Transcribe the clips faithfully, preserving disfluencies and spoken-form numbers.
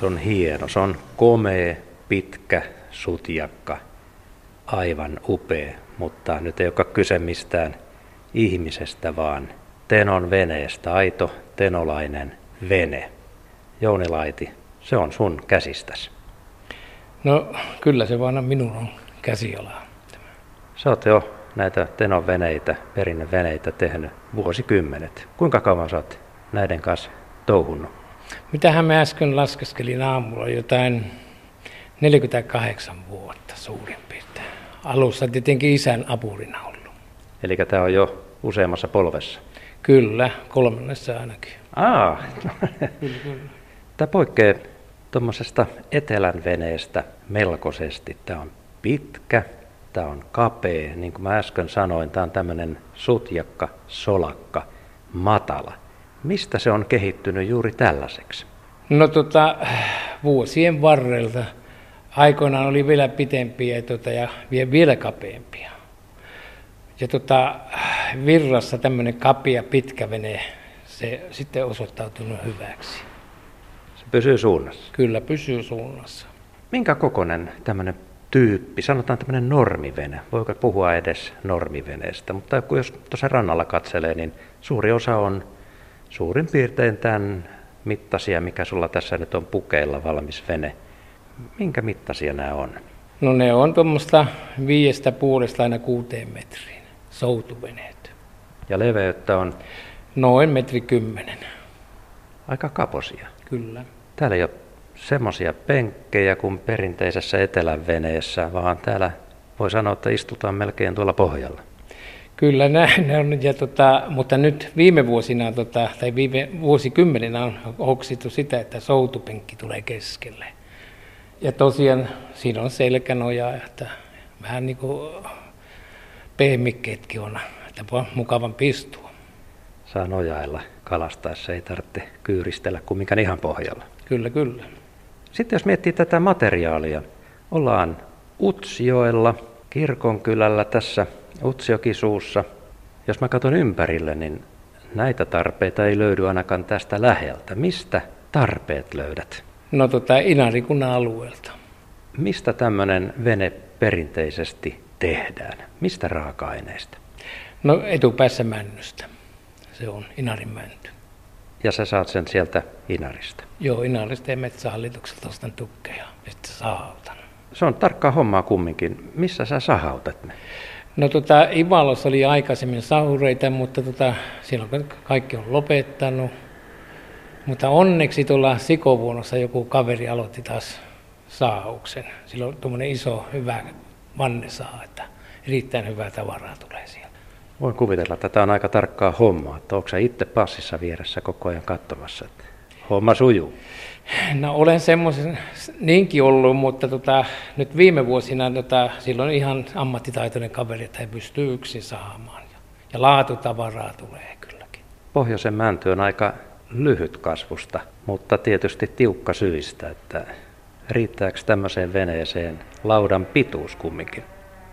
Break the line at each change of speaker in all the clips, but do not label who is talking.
Se on hieno, se on komea, pitkä, sutjakka, aivan upea, mutta nyt ei olekaan kyse mistään ihmisestä, vaan Tenon veneestä, aito tenolainen vene. Jouni Laiti, se on sun käsistäsi.
No kyllä se vaan minun on käsialaa.
Sä oot jo näitä Tenon veneitä, perinneveneitä tehnyt vuosikymmenet. Kuinka kauan sä oot näiden kanssa touhunnut?
Mitähän mä äsken laskeskelin aamulla, jotain neljäkymmentäkahdeksan vuotta suurin piirtein. Alussa tietenkin isän apurina ollut.
Eli tää on jo useammassa polvessa?
Kyllä, kolmannessa ainakin.
Aa,
kyllä, kyllä.
Tämä poikkeaa tuommoisesta etelän veneestä melkoisesti. Tämä on pitkä, tämä on kapea, niin kuin mä äsken sanoin, tämä on tämmöinen sutjakka, solakka, matala. Mistä se on kehittynyt juuri tällaiseksi?
No tota, vuosien varrelta aikoinaan oli vielä pitempiä tota, ja vielä kapeampia. Ja tota, virrassa tämmöinen kapea pitkä vene, se sitten osoittautunut hyväksi.
Se pysyy suunnassa?
Kyllä, pysyy suunnassa.
Minkä kokoinen tämmöinen tyyppi, sanotaan tämmöinen normivene, voiko puhua edes normiveneestä, mutta jos tuossa rannalla katselee, niin suuri osa on suurin piirtein tämän mittaisia, mikä sulla tässä nyt on pukeilla valmis vene. Minkä mittaisia nämä on?
No ne on tuommoista viiestä puolesta aina kuuteen metriin, soutuveneet.
Ja leveyttä on?
Noin metri kymmenen.
Aika kaposia.
Kyllä.
Täällä ei ole semmoisia penkkejä kuin perinteisessä etelänveneessä, vaan täällä voi sanoa, että istutaan melkein tuolla pohjalla.
Kyllä näin on, ja tota, mutta nyt viime vuosina tota, tai viime vuosikymmeninä on hoksittu sitä, että soutupenkki tulee keskelle. Ja tosiaan siinä on selkänojaa, että vähän niin kuin pehmikkeetkin on, että voi mukavan pistua.
Saa nojailla kalastaessa, ei tarvitse kyyristellä kumminkaan ihan pohjalla.
Kyllä, kyllä.
Sitten jos miettii tätä materiaalia, ollaan Utsjoella, kirkonkylällä tässä Utsjokisuussa. Jos mä katson ympärille, niin näitä tarpeita ei löydy ainakaan tästä läheltä. Mistä tarpeet löydät?
No tota, Inarikunnan alueelta.
Mistä tämmöinen vene perinteisesti tehdään? Mistä raaka-aineista?
No etupäässä männystä. Se on Inarin mänty.
Ja sä saat sen sieltä Inarista?
Joo, Inarista ja Metsähallitukselta ostan tukkeja ja sitten sahautan.
Se on tarkkaa hommaa kumminkin. Missä sä sahautat ne?
No tota, Ivalossa oli aikaisemmin sahureita, mutta tota, silloin kaikki on lopettanut. Mutta onneksi tuolla Sikovuonossa joku kaveri aloitti taas sahauksen. Sillä on tuommoinen iso, hyvä vanne saa, että erittäin hyvää tavaraa tulee siellä.
Voin kuvitella, että tämä on aika tarkkaa hommaa. Että onko sä itse passissa vieressä koko ajan katsomassa, että homma sujuu?
No olen semmoisen niinkin ollut, mutta tota, nyt viime vuosina tota, silloin ihan ammattitaitoinen kaveri, että he pystyy yksin saamaan. Ja laatutavaraa tulee kylläkin.
Pohjoisen mänty on aika lyhyt kasvusta, mutta tietysti tiukka syistä, että riittääkö tämmöiseen veneeseen laudan pituus kumminkin?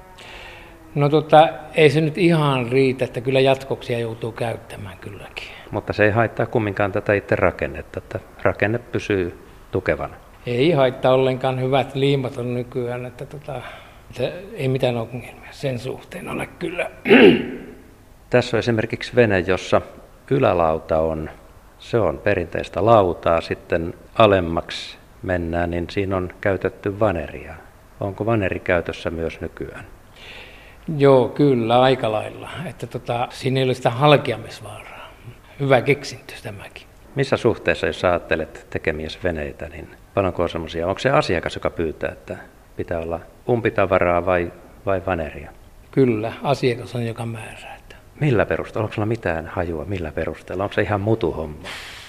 No tota, ei se nyt ihan riitä, että kyllä jatkoksia joutuu käyttämään kylläkin.
Mutta se ei haittaa kumminkaan tätä itse rakennetta, että rakenne pysyy tukevana.
Ei haittaa ollenkaan, hyvät liimat on nykyään, että, tota, että ei mitään ongelmia sen suhteen ole kyllä.
Tässä on esimerkiksi vene, jossa ylälauta on, se on perinteistä lautaa, sitten alemmaksi mennään, niin siinä on käytetty vaneria. Onko vaneri käytössä myös nykyään?
Joo, kyllä, aika lailla. Että tota, siinä ei ole sitä halkeamisvaaraa. Hyvä keksintö tämäkin.
Missä suhteessa, jos ajattelet tekemiesi veneitä, niin paljonko on semmoisia? Onko se asiakas, joka pyytää, että pitää olla umpitavaraa vai, vai vaneria?
Kyllä, asiakas on joka määrää. Että...
Millä perusteella? Onko sulla mitään hajua? Millä perusteella? Onko se ihan mutuhomma?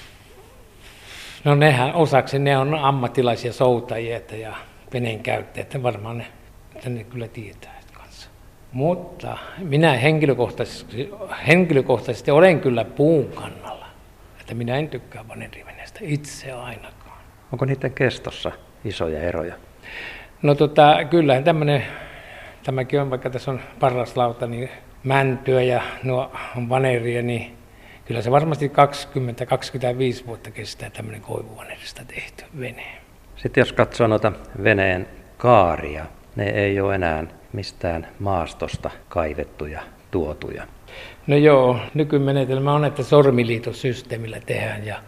No nehän osaksi ne on ammattilaisia soutajia ja veneen käyttäjät. Varmaan ne, ne kyllä tietää. Mutta minä henkilökohtaisesti, henkilökohtaisesti olen kyllä puun kannalla, että minä en tykkää vaneriveneestä itse ainakaan.
Onko niiden kestossa isoja eroja?
No tota, kyllähän tämmöinen, tämäkin on, vaikka tässä on parraslauta, niin mäntyä ja nuo on vaneria, niin kyllä se varmasti kaksikymmentä kaksikymmentäviisi vuotta kestää tämmöinen koivuvanerista tehty vene.
Sitten jos katsoo noita veneen kaaria, ne ei ole enää mistään maastosta kaivettuja, tuotuja.
No joo, nykymenetelmä on, että sormiliitosysteemillä tehdään ja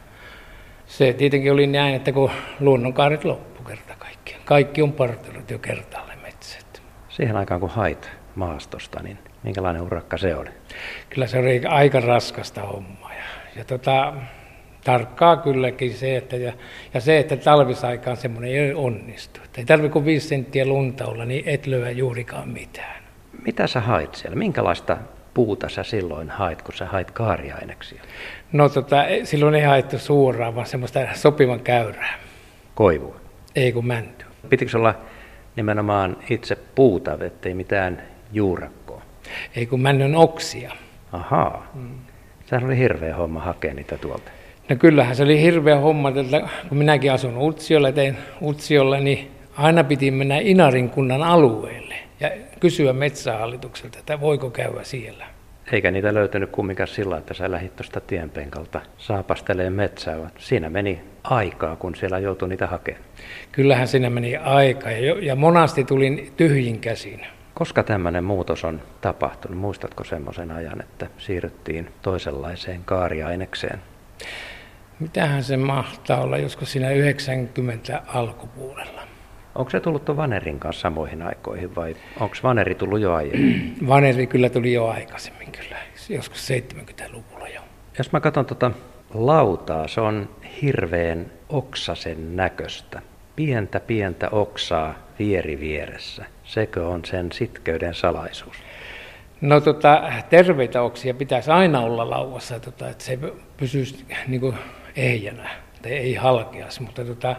se tietenkin oli näin, että kun luonnonkaaret loppu kerta kaikkiaan. Kaikki on partellut jo kertaalle metsät.
Siihen aikaan kun hait maastosta, niin minkälainen urakka se oli?
Kyllä se oli aika raskasta hommaa ja, ja tota, tarkkaa kylläkin se, että ja, ja se, että talvisaikaan semmoinen ei onnistu. Että ei tarvitse kuin viisi senttiä lunta olla, niin et löyä juurikaan mitään.
Mitä sä hait siellä? Minkälaista puuta sä silloin hait, kun sä hait kaariaineksia?
No tota, silloin ei haettu suoraan, vaan semmoista sopivan käyrää.
Koivua?
Ei kun mänty.
Pitikö olla nimenomaan itse puuta, ettei mitään juurakkoa?
Ei kun männyn oksia.
Ahaa. Mm. Sehän oli hirveä homma hakea niitä tuolta.
No kyllähän se oli hirveä homma, että kun minäkin asun Utsiolla, tein Utsiolla, niin aina piti mennä Inarin kunnan alueelle ja kysyä metsähallitukselta, että voiko käydä siellä.
Eikä niitä löytynyt kumminkaan sillä, että sä lähdit tuosta tienpenkalta saapasteleen metsää, vaan siinä meni aikaa, kun siellä joutui niitä hakemaan.
Kyllähän siinä meni aikaa ja, ja monasti tulin tyhjin käsin.
Koska tämmöinen muutos on tapahtunut? Muistatko semmoisen ajan, että siirryttiin toisenlaiseen kaariainekseen?
Mitähän se mahtaa olla joskus siinä yhdeksänkymmentä alkupuolella?
Onko se tullut tuon vanerin kanssa samoihin aikoihin vai onko vaneri tullut jo aiemmin?
Vaneri kyllä tuli jo aikaisemmin kyllä, joskus seitsemänkymmentäluvulla jo.
Jos mä katson tuota lautaa, se on hirveän oksasen näköistä. Pientä pientä oksaa vieri vieressä. Sekö on sen sitkeyden salaisuus?
No tota, terveitä oksia pitäisi aina olla lauvassa, tota, että se pysyisi niin kuin ehjänä, että ei halkeaisi, mutta tota,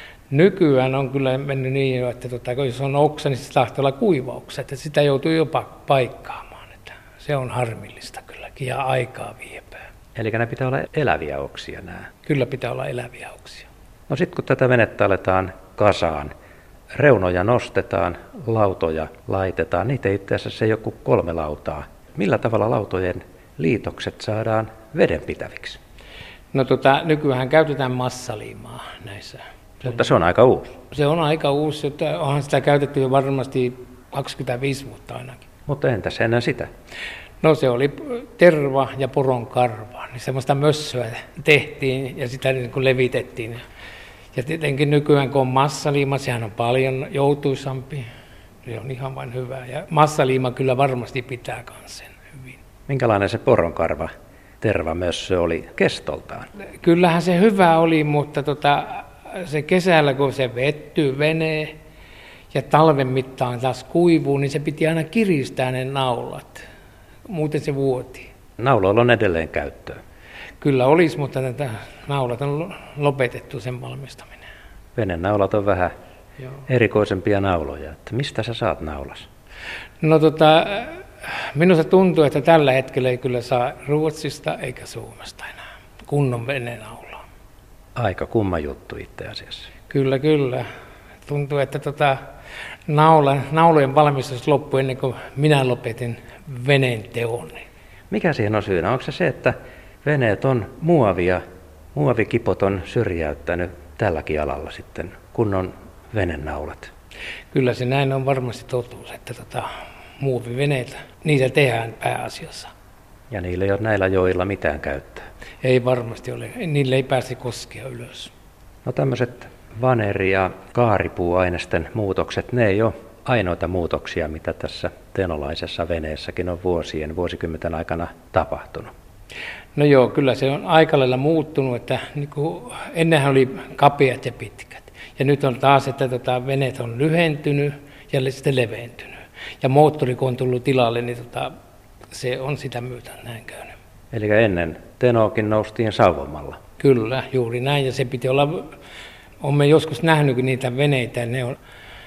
nykyään on kyllä mennyt niin, että tota, jos on oksa, niin se tahtoo olla kuiva oksa, että sitä joutuu jopa paikkaamaan, että se on harmillista kylläkin ja aikaa viepää.
Eli ne pitää olla eläviä oksia nämä?
Kyllä pitää olla eläviä oksia.
No sitten kun tätä venettä aletaan kasaan, reunoja nostetaan, lautoja laitetaan, niitä itse asiassa ei ole kuin kolme lautaa. Millä tavalla lautojen liitokset saadaan vedenpitäviksi?
No tota, nykyään käytetään massaliimaa näissä.
Mutta se on aika uusi.
Se on aika uusi, että onhan sitä käytetty jo varmasti kaksikymmentäviisi vuotta ainakin.
Mutta entäs ennen sitä?
No se oli terva ja poronkarva, niin semmoista mössöä tehtiin ja sitä niin kuin levitettiin. Ja tietenkin nykyään kun on massaliima, sehän on paljon joutuisampi. Se on ihan vain hyvä. Ja massaliima kyllä varmasti pitää myös sen hyvin.
Minkälainen se poronkarva tervamössö oli kestoltaan?
Kyllähän se hyvä oli, mutta tota, se kesällä kun se vettyy venee ja talven mittaan taas kuivuu, niin se piti aina kiristää ne naulat. Muuten se vuoti.
Nauloilla on edelleen käyttöä.
Kyllä olisi, mutta tätä naulat on lopetettu sen valmistaminen.
Venenaulat on vähän
Joo.
erikoisempia nauloja. Että mistä sä saat naulas?
No tota, minusta tuntuu, että tällä hetkellä ei kyllä saa Ruotsista eikä Suomesta enää kunnon venenaulaa.
Aika kumma juttu itse asiassa.
Kyllä, kyllä. Tuntuu, että tota, naula, naulojen valmistus loppui ennen kuin minä lopetin veneen teon.
Mikä siihen on syynä? Onko se se, että veneet on muovia, muovikipot on syrjäyttänyt tälläkin alalla sitten kunnon venenaulat?
Kyllä se näin on varmasti totuus, että tota, muoviveneitä, niitä tehdään pääasiassa.
Ja niillä ei ole näillä joilla mitään käyttöä?
Ei varmasti ole, niille ei pääse koskea ylös.
No tämmöiset vaneri- ja kaaripuuainesten muutokset, ne ei ole ainoita muutoksia, mitä tässä tenolaisessa veneessäkin on vuosien, vuosikymmenten aikana tapahtunut.
No joo, kyllä se on aika lailla muuttunut, että niin kuin ennenhän oli kapeat ja pitkät. Ja nyt on taas, että tota, veneet on lyhentynyt ja sitten leventynyt. Ja moottori kun on tullut tilalle, niin tota, se on sitä myötä näin käynyt.
Eli ennen Tenoakin noustiin sauvomalla.
Kyllä, juuri näin. Ja se piti olla, olemme joskus nähnyt niitä veneitä, ne on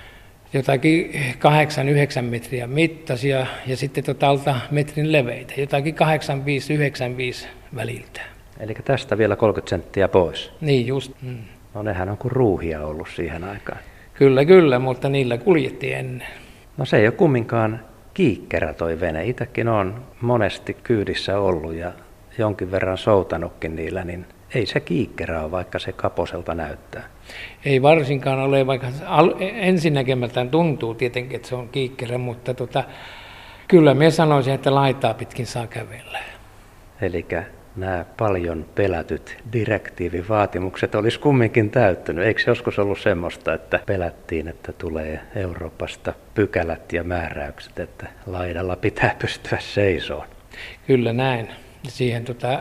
jotakin kahdeksan yhdeksän metriä mittaisia ja sitten tota alta metrin leveitä, jotakin kahdeksan viisi yhdeksän viisi väliltä.
Eli tästä vielä kolmekymmentä senttiä pois.
Niin just. Mm.
No nehän on kuin ruuhia ollut siihen aikaan.
Kyllä, kyllä, mutta niillä kuljettiin ennen.
No se ei ole kumminkaan kiikkerä toi vene. Itsekin on monesti kyydissä ollut ja jonkin verran soutanutkin niillä, niin ei se kiikkerä ole, vaikka se kaposelta näyttää.
Ei varsinkaan ole, vaikka ensinnäkemältään tuntuu tietenkin, että se on kiikkerä, mutta tota, kyllä me sanoisin, että laitaa pitkin saa kävellä.
Eli nämä paljon pelätyt direktiivivaatimukset olisi kumminkin täyttynyt. Eikö se joskus ollut semmoista, että pelättiin, että tulee Euroopasta pykälät ja määräykset, että laidalla pitää pystyä seisoon?
Kyllä näin. Siihen tota,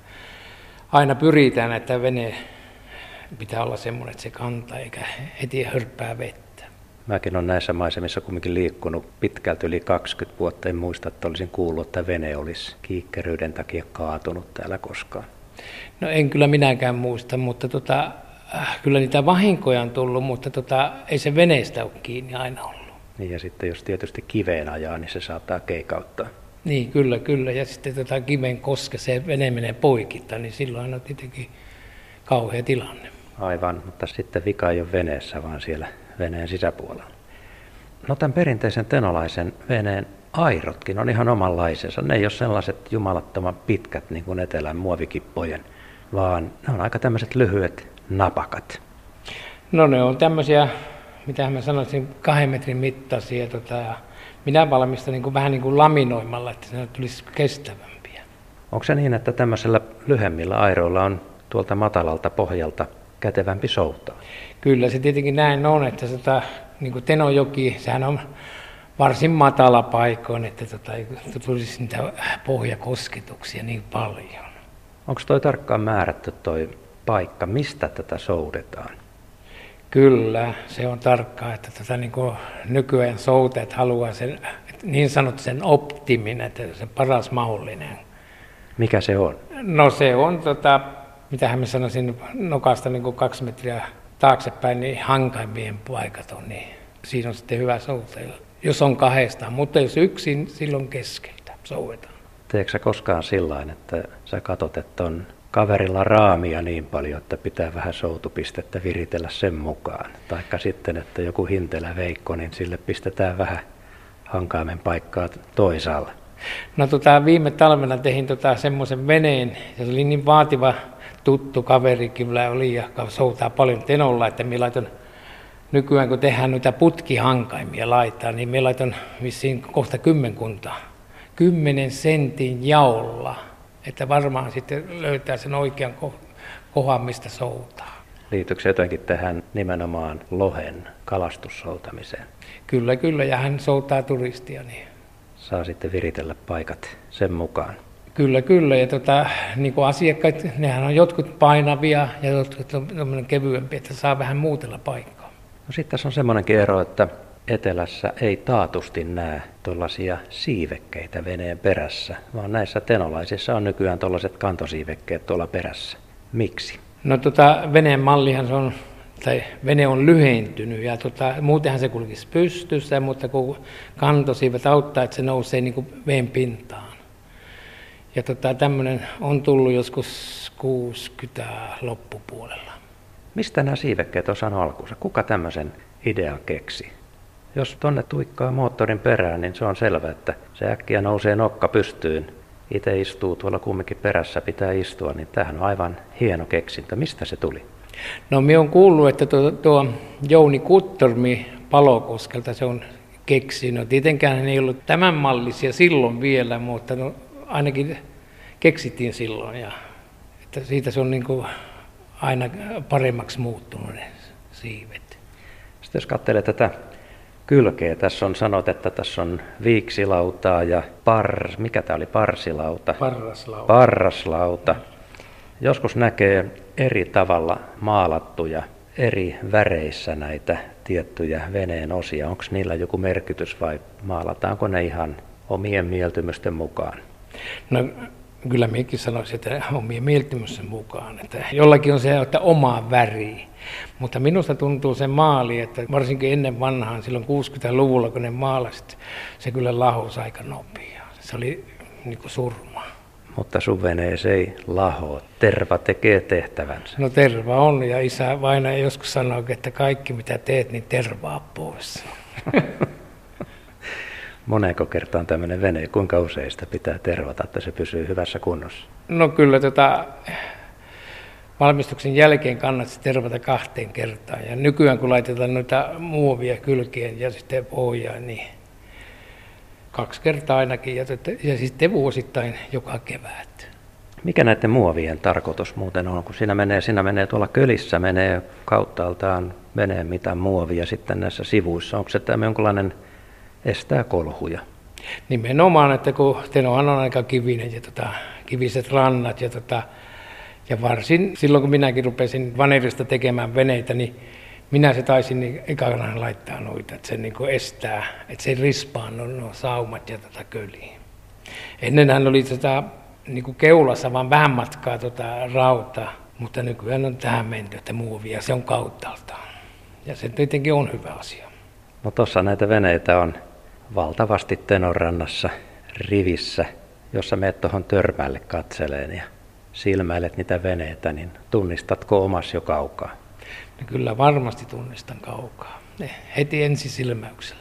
aina pyritään, että vene pitää olla semmoinen, että se kantaa eikä heti hörppää vettä.
Mäkin olen näissä maisemissa kumminkin liikkunut pitkälti yli kaksikymmentä vuotta. En muista, että olisin kuullut, että vene olisi kiikkeryyden takia kaatunut täällä koskaan.
No en kyllä minäkään muista, mutta tota, äh, kyllä niitä vahinkoja on tullut, mutta tota, ei se veneestä ole kiinni aina ollut.
Niin ja sitten jos tietysti kiveen ajaa, niin se saattaa keikauttaa.
Niin, kyllä, kyllä. Ja sitten tota kiven koske se vene menee poikittain, niin silloin on tietenkin kauhea tilanne.
Aivan, mutta sitten vika ei ole veneessä, vaan siellä veneen sisäpuolella. No tämän perinteisen tenolaisen veneen airotkin on ihan omanlaisensa. Ne ei ole sellaiset jumalattoman pitkät niin kuin etelän muovikippojen, vaan ne on aika tämmöiset lyhyet napakat.
No ne on tämmöisiä, mitä mä sanoisin, kahden metrin mittaisia. Tota, ja minä valmistan niin kuin, vähän niin kuin laminoimalla, että ne tulisi kestävämpiä.
Onko se niin, että tämmöisellä lyhemmillä airoilla on tuolta matalalta pohjalta kätevämpi soutaa?
Kyllä se tietenkin näin on, että tota, niin kuin Tenojoki, sehän on varsin matala paikoin, että tota, ei tulisi niitä pohjakosketuksia niin paljon.
Onko toi tarkkaan määrätty toi paikka, mistä tätä soudetaan?
Kyllä, se on tarkkaa, että tota, niin kuin nykyään soutajat haluaa sen, niin sanottu sen optimin, että se paras mahdollinen.
Mikä se on?
No se on, tota, mitähän mä sanoisin, nokasta niin kuin kaksi metriä taaksepäin, niin hankaimpien paikat on, niin siinä on sitten hyvä souta, jos on kahdestaan, mutta jos yksin, silloin keskeltä soudetaan.
Teekö sä koskaan sillain, että sä katot, että on kaverilla raamia niin paljon, että pitää vähän soutupistettä viritellä sen mukaan? Taikka sitten, että joku hintelä veikko, niin sille pistetään vähän hankaimen paikkaa toisaalla.
No tota, viime talvena tein tota, semmoisen veneen, ja se oli niin vaativa tuttu kaveri kyllä oli, ja soutaa paljon Tenolla, että minä laitan nykyään, kun tehdään noita putkihankaimia laittaa, niin minä laitan vissiin kohta kymmenkunta, kymmenen sentin jaolla, että varmaan sitten löytää sen oikean kohan, mistä soutaa.
Liittyykö se jotenkin tähän nimenomaan lohen kalastussoutamiseen?
Kyllä, kyllä, ja hän soutaa turistia. Niin.
Saa sitten viritellä paikat sen mukaan.
Kyllä, kyllä, ja tota, niin kuin asiakkaat, nehän on jotkut painavia ja jotkut on kevyempiä, että saa vähän muutella paikkaa.
No sitten tässä on semmoinenkin ero, että etelässä ei taatusti näe tuollaisia siivekkeitä veneen perässä, vaan näissä tenolaisissa on nykyään tuollaiset kantosiivekkeet tuolla perässä. Miksi?
No tota, veneen mallihan se on, tai vene on lyhentynyt ja tota, muutenhan se kulkisi pystyssä, mutta kun kantosiivet auttaa, että se nousee niin kuin veen pintaan. Ja tota, tämmöinen on tullut joskus kuusikymmentä loppupuolella.
Mistä nämä siivekkeet on saanut alkuunsa? Kuka tämmöisen idean keksi? Jos tonne tuikkaa moottorin perään, niin se on selvä, että se äkkiä nousee nokka pystyyn. Itse istuu tuolla kumminkin perässä, pitää istua, niin tämähän on aivan hieno keksintö. Mistä se tuli?
No minä olen kuullut, että tuo, tuo Jouni Kuttormi Palokoskelta se on keksinyt. No, tietenkään ei ollut tämän mallisia silloin vielä, mutta no, ainakin keksittiin silloin. Ja, että siitä se on niin kuin aina paremmaksi muuttunut ne siivet.
Sitten jos katselee tätä kylkeä, tässä on sanot, että tässä on viiksilautaa ja par, mikä tämä oli, parsilauta?
Parraslauta.
Parraslauta. Joskus näkee eri tavalla maalattuja, eri väreissä näitä tiettyjä veneen osia. Onko niillä joku merkitys vai maalataanko ne ihan omien mieltymysten mukaan?
No kyllä minäkin sanoisin, että omien mieltymysten mukaan. Että jollakin on se, että oma väri. Mutta minusta tuntuu se maali, että varsinkin ennen vanhaan, silloin kuusikymmentäluvulla, kun ne maalasit, se kyllä lahosi aika nopea. Se oli niin kuin surma.
Mutta sun veneessä ei laho. Terva tekee tehtävänsä.
No terva on, ja isä vainaja joskus sanoo, että kaikki mitä teet, niin tervaa pois.
Moneko kertaan tämmöinen vene, kuinka usein sitä pitää tervata, että se pysyy hyvässä kunnossa?
No kyllä tota, valmistuksen jälkeen kannatti tervata kahteen kertaan. Ja nykyään kun laitetaan noita muovia kylkeen ja sitten pohjaan, niin kaksi kertaa ainakin ja, ja sitten vuosittain joka kevät.
Mikä näiden muovien tarkoitus muuten on, kun siinä menee, siinä menee tuolla kölissä, menee kauttaaltaan veneen mitään muovia sitten näissä sivuissa. Onko se tämä jonkinlainen estää kolhuja?
Nimenomaan, että kun Tenohan on aika kivinen ja tota, kiviset rannat ja, tota, ja varsin silloin kun minäkin rupesin vanerista tekemään veneitä, niin minä se taisin niin ekana laittaa noita, että se niin kuin estää, että se rispaa nuo, nuo saumat ja tota köliä. Ennenhän oli tota, niin kuin keulassa vaan vähän matkaa tota rautaa, mutta nykyään on tähän menty, että muovia, se on kauttaaltaan. Ja se tietenkin on hyvä asia.
No tuossa näitä veneitä on valtavasti Tenonrannassa rivissä, jossa menet tuohon törmälle katseleen ja silmäilet niitä veneitä, niin tunnistatko omas jo kaukaa?
No kyllä varmasti tunnistan kaukaa, heti ensisilmäyksellä.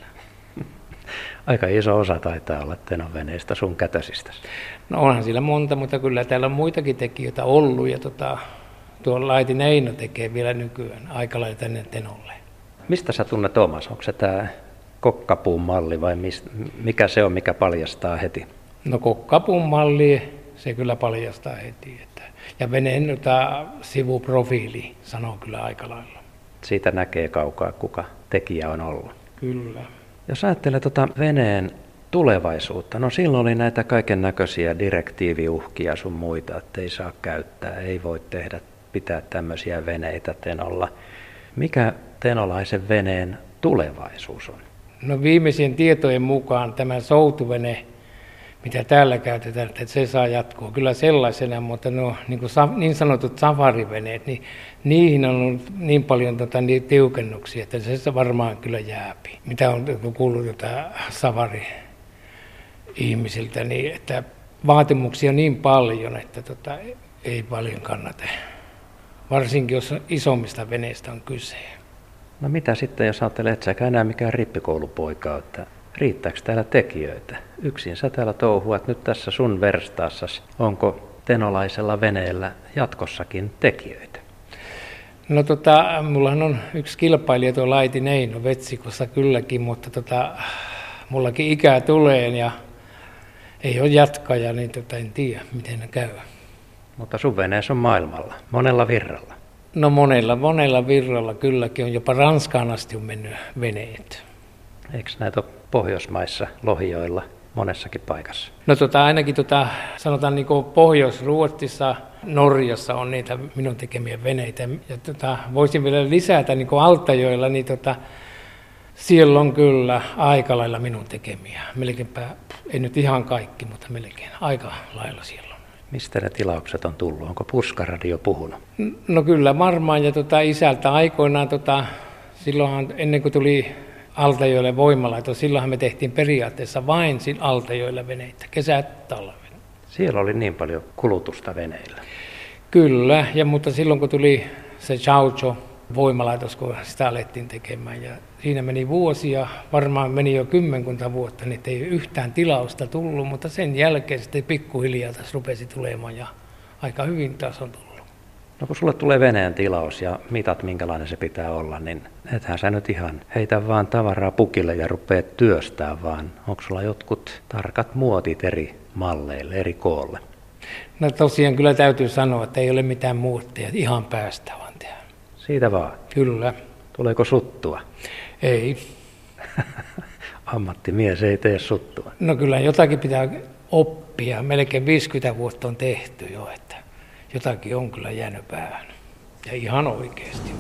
Aika iso osa taitaa olla Tenon veneistä sun kätösistäsi.
No onhan siellä monta, mutta kyllä täällä on muitakin tekijöitä ollut ja tota, tuo Laitin Eino tekee vielä nykyään aika lailla tänne Tenolle.
Mistä sä tunnet omas? Onko se tämä kokkapuun malli vai mistä, mikä se on, mikä paljastaa heti?
No kokkapuun malli, se kyllä paljastaa heti. Että, ja veneen jota sivuprofiili sanoo kyllä aika lailla.
Siitä näkee kaukaa, kuka tekijä on ollut.
Kyllä.
Jos ajattelee tuota veneen tulevaisuutta, no silloin oli näitä kaiken näköisiä direktiiviuhkia sun muita, että ei saa käyttää, ei voi tehdä, pitää tämmöisiä veneitä Tenolla. Mikä tenolaisen veneen tulevaisuus on?
No viimeisien tietojen mukaan tämä soutuvene, mitä täällä käytetään, että se saa jatkua kyllä sellaisena, mutta no, niin, kuin niin sanotut safariveneet, niin niihin on ollut niin paljon tota, niin tiukennuksia, että se varmaan kyllä jääpi. Mitä on kuullut tota, safari-ihmisiltä, niin että vaatimuksia niin paljon, että tota, ei paljon kannata. Varsinkin jos isommista veneistä on kyse.
No mitä sitten, jos ajattelee, että säkään enää mikään rippikoulupoika, että riittääkö täällä tekijöitä? Yksin sä täällä touhuat nyt tässä sun verstaassasi. Onko tenolaisella veneellä jatkossakin tekijöitä?
No tota, mullahan on yksi kilpailija tuo Laitin Eino Vetsikossa kylläkin, mutta tota, mullakin ikää tulee ja ei ole jatkaja, niin tota, en tiedä miten ne käy.
Mutta sun veneessä on maailmalla, monella virralla.
No monella, monella virralla kylläkin on, jopa Ranskaan asti on mennyt veneet.
Eikö näitä ole Pohjoismaissa, Lohioilla, monessakin paikassa?
No tota, ainakin tota, sanotaan niin kuin Pohjois-Ruotsissa, Norjassa on niitä minun tekemiä veneitä. Ja tota, voisin vielä lisätä niin kuin Altajoilla, niin tota, siellä on kyllä aika lailla minun tekemiä. Melkeinpä, ei nyt ihan kaikki, mutta melkein aika lailla siellä on.
Mistä ne tilaukset on tullut? Onko Puskaradio puhunut?
No kyllä varmaan, ja tota, isältä aikoinaan, tota, silloinhan ennen kuin tuli Altajoille voimalaitos, silloinhan me tehtiin periaatteessa vain Altajoilla veneitä, kesät, talvet.
Siellä oli niin paljon kulutusta veneillä.
Kyllä, ja, mutta silloin kun tuli se Chaucho voimalaitos, kun sitä alettiin tekemään, ja siinä meni vuosia, varmaan meni jo kymmenkunta vuotta, niin ei yhtään tilausta tullut, mutta sen jälkeen sitten pikkuhiljaa taas rupesi tulemaan, ja aika hyvin taas on tullut.
No kun sulle tulee veneen tilaus ja mitat minkälainen se pitää olla, niin ethän sä nyt ihan heitä vaan tavaraa pukille ja rupeat työstää, vaan onko sulla jotkut tarkat muotit eri malleille, eri koolle?
No tosiaan kyllä täytyy sanoa, että ei ole mitään muutteja, ihan päästä vaan tehdä.
Siitä vaan?
Kyllä.
Tuleeko suttua?
Ei.
Ammattimies ei tee suttua.
No kyllä jotakin pitää oppia, melkein viisikymmentä vuotta on tehty jo, että jotakin on kyllä jäänyt päähän. Ja ihan oikeasti.